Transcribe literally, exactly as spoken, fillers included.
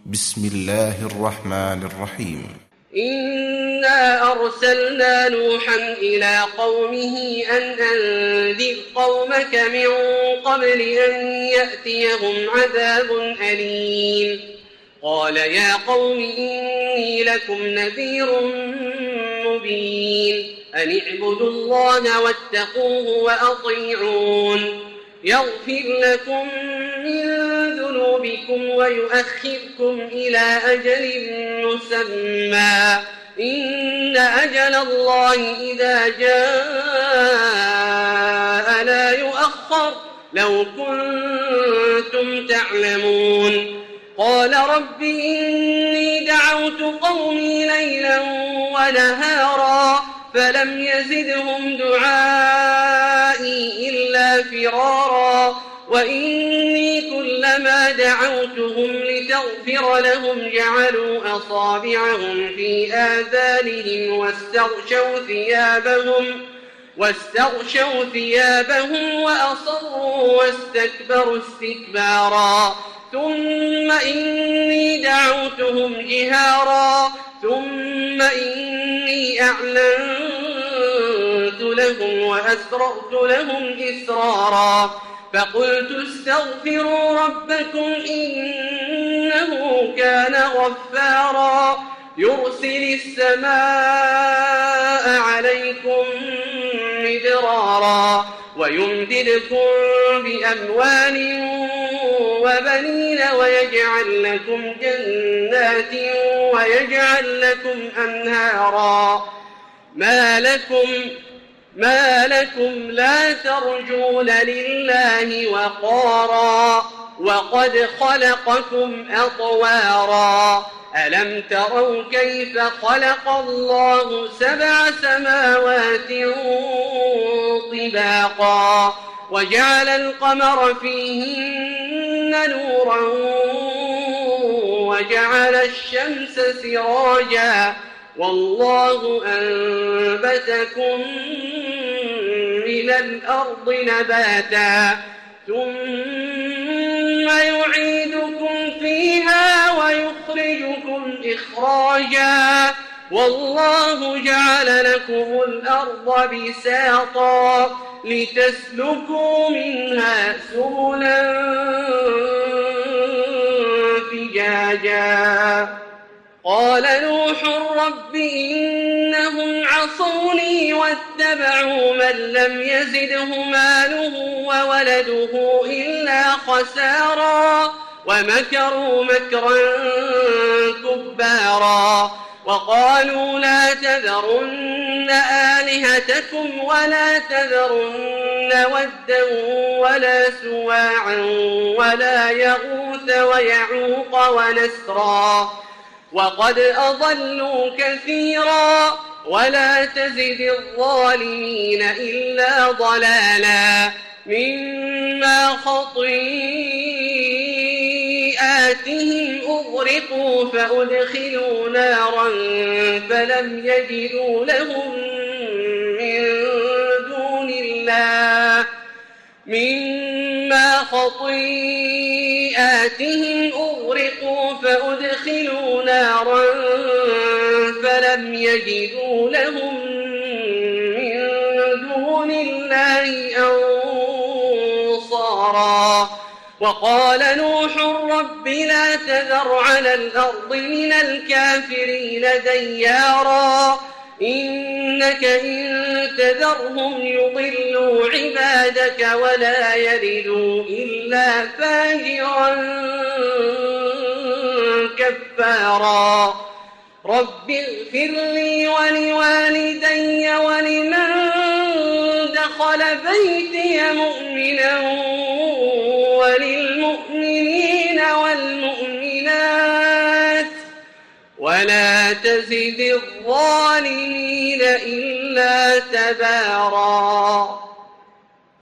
بسم الله الرحمن الرحيم. إنا أرسلنا نوحا إلى قومه أن أنذر قومك من قبل أن يأتيهم عذاب أليم. قال يا قوم إني لكم نذير مبين أن اعبدوا الله واتقوه وأطيعون يغفر لكم من ذنوبكم ويؤخركم إلى أجل مسمى إن أجل الله إذا جاء لا يؤخر لو كنتم تعلمون. قال رب إني دعوت قومي ليلا ونهارا فلم يزدهم دعائي إلا فرارا وإني كلما دعوتهم لتغفر لهم جعلوا أصابعهم في آذانهم واستغشوا ثيابهم واستغشوا ثيابهم وأصروا واستكبروا استكبارا ثم إني دعوتهم جهارا ثم إني أعلنت لهم وأسررت لهم إسرارا فقلت استغفروا ربكم إنه كان غفارا يرسل السماء عليكم مدرارا ويمددكم بأموال وبنين ويجعل لكم جنات ويجعل لكم أنهارا ما لكم ما لكم لا ترجون لله وقارا وقد خلقكم أطوارا ألم تروا كيف خلق الله سبع سماوات طباقا وجعل القمر فيهن نورا وجعل الشمس سراجا والله أنبتكم من الأرض نباتا ثم يعيدكم فيها ويخرجكم إخراجا والله جعل لكم الأرض بساطا لتسلكوا منها سبلا فجاجا. قال نوح رب إنهم عصوني واتبعوا من لم يزده ماله وولده إلا خسارا ومكروا مكرا كبارا وقالوا لا تذرن آلهتكم ولا تذرن ودا ولا سواعا ولا يغوث ويعوق ونسرا وقد أضلوا كثيرا ولا تزد الظالمين إلا ضلالا مما خطيئاتهم أغرقوا فأدخلوا نارا فلم يجدوا لهم من دون الله مما خطيئاتهم أغرقوا فأدخلوا نارا فلم يجدوا لهم من دون الله أنصارا. وقال نوح رب لا تذر على الأرض من الكافرين ديارا إنك إن تذرهم يضلوا عبادك ولا يلدوا إلا فاجرا كفارا. رب اغفر لي ولوالدي ولمن دخل بيتي مؤمنا وللمؤمنين والمؤمنات ولا تزد الظالمين إلا تبارا.